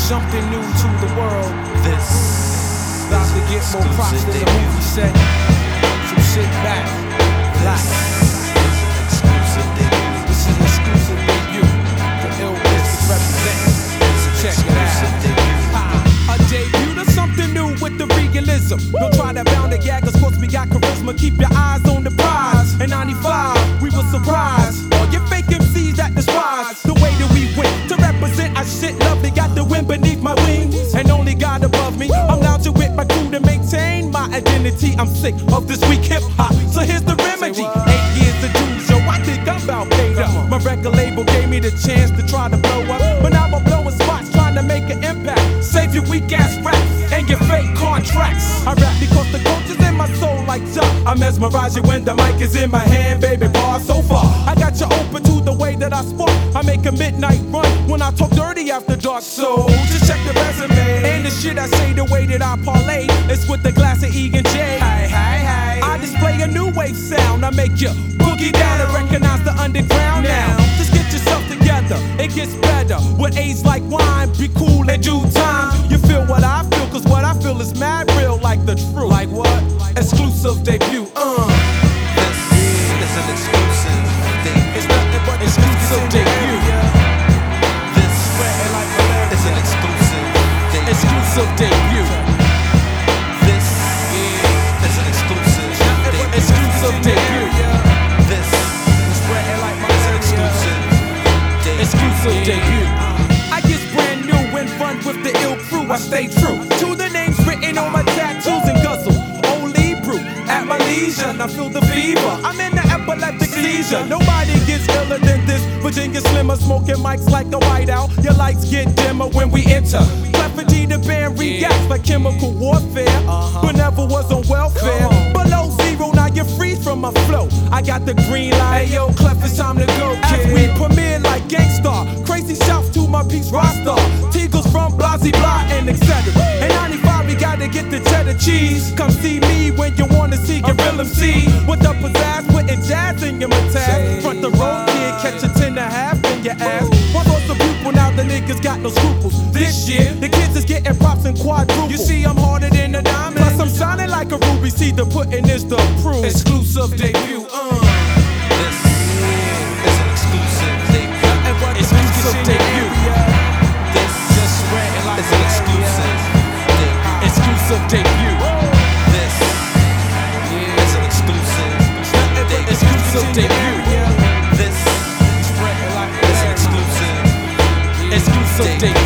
something new to the world. This About to get more props than the movie set. So sit back, relax. This is an exclusive debut. The Ill Business represents. Check it out. A debut to something new with the realism. Don't try to bound the gag, cause we got charisma. Keep your eyes on the prize. In 95, we were surprised. All your fake MCs that despise the way that we went to represent our shit lovely. Got the wind beneath my wings and only God above me. I'm lounging with my crew to maintain my identity. I'm sick of this weak hip hop, so here's the remedy. 8 years to do so, I think I'm about paid up. My record label gave me the chance to try to blow up, but now I'm blowing spots trying to make an impact. Save your weak ass rap and your fake contracts. I rap because the culture's in my soul lights up. I mesmerize you when the mic is in my hand, baby. Bar so far, I got you open to the way that I sport. I make a midnight run when I talk dirty after dark. So just check the resume and the shit I say. The way that I parlay is with the glass of E and J. I display a new wave sound. I make you boogie down and recognize the underground now. Just get yourself together, it gets better. With A's like wine, be cool in due time. You feel what I feel, cause what I feel is mad real, like the truth. Like what? Exclusive debut. This is an exclusive debut. It's nothing but exclusive debut. This is an exclusive debut. Exclusive debut. This is an exclusive debut. Exclusive debut. This is an exclusive debut. Exclusive debut. I get brand new and run with the ill crew. I stay true to the names written on my tattoos and guzzle. Only brew at my leisure. I feel the fever. I'm in the epileptic seizure. Nobody gets iller than this. Virginia Slimmer smoking mics like a whiteout. Your lights get dimmer when we enter. Clefty the band reacts like chemical warfare. But never was on welfare. Below zero, now you're free from my flow. I got the green light. Hey yo, Clef, it's time to go, kid. As we premiere like Gangstar. Crazy shouts to my piece Rostar. Tigles from Blasey Blah and etc. In 95, we gotta get the cheddar cheese. Come see me when you wanna see your real MC. With the pizzazz, putting jazz in your mataz. Front the road, kid, catch a 10.5 in your ass. Once was the pupil, now the niggas got no scruples. This year, the kids is getting props and quadruple. You see, I'm harder than a diamond. Plus, I'm shining like a ruby. See, the pudding is the proof. Exclusive debut. This is an exclusive debut. Exclusive debut. This is an exclusive debut. Exclusive debut. This is an exclusive debut. Exclusive debut. This is an exclusive Exclusive debut.